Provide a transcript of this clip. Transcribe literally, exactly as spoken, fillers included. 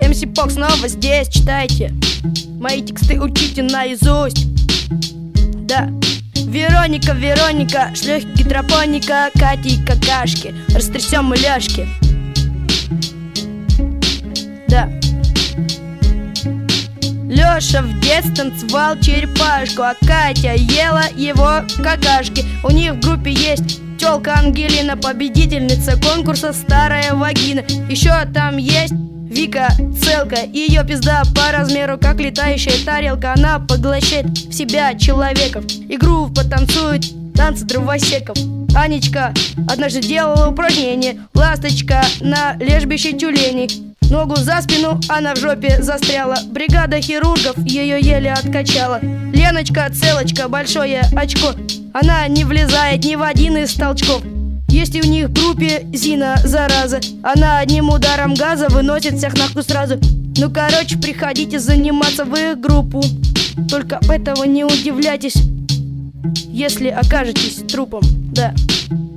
эм си Пок снова здесь, читайте. Мои тексты учите наизусть. Да. Вероника, Вероника, шлюхи гидропоника, Катя и какашки, растрясем мы ляжки. Да. Лёша в детстве танцевал черепашку, а Катя ела его какашки. У них в группе есть тёлка Ангелина, победительница конкурса «Старая вагина». Еще там есть Вика Целка, ее пизда по размеру как летающая тарелка. Она поглощает в себя человеков, игру потанцует танцы дровосеков. Анечка однажды делала упражнение, ласточка на лежбище тюленей. Ногу за спину она в жопе застряла, бригада хирургов ее еле откачала. Леночка Целочка, большое очко, она не влезает ни в один из толчков. Есть и у них в группе Зина, зараза, она одним ударом газа выносит всех нахуй сразу. Ну короче, приходите заниматься в их группу, только этого не удивляйтесь, если окажетесь трупом, да.